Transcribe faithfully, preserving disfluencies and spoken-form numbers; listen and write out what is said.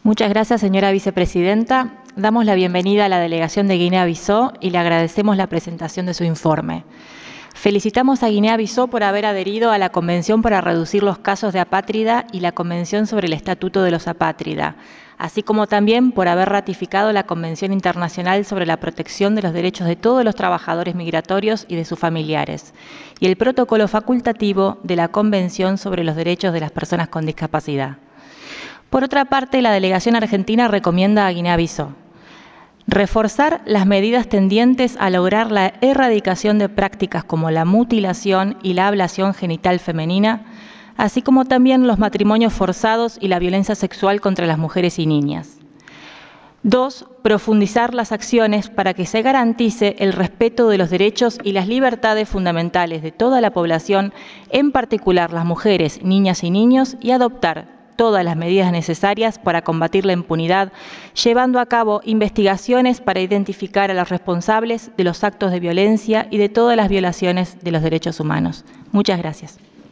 Muchas gracias, señora vicepresidenta. Damos la bienvenida a la delegación de Guinea-Bissau y le agradecemos la presentación de su informe. Felicitamos a Guinea-Bissau por haber adherido a la Convención para reducir los casos de apátrida y la Convención sobre el Estatuto de los Apátrida, así como también por haber ratificado la Convención Internacional sobre la Protección de los Derechos de todos los trabajadores migratorios y de sus familiares, y el protocolo facultativo de la Convención sobre los Derechos de las Personas con Discapacidad. Por otra parte, la delegación argentina recomienda a Guinea-Bissau reforzar las medidas tendientes a lograr la erradicación de prácticas como la mutilación y la ablación genital femenina, así como también los matrimonios forzados y la violencia sexual contra las mujeres y niñas. Dos, profundizar las acciones para que se garantice el respeto de los derechos y las libertades fundamentales de toda la población, en particular las mujeres, niñas y niños, y adoptar todas las medidas necesarias para combatir la impunidad, llevando a cabo investigaciones para identificar a los responsables de los actos de violencia y de todas las violaciones de los derechos humanos. Muchas gracias.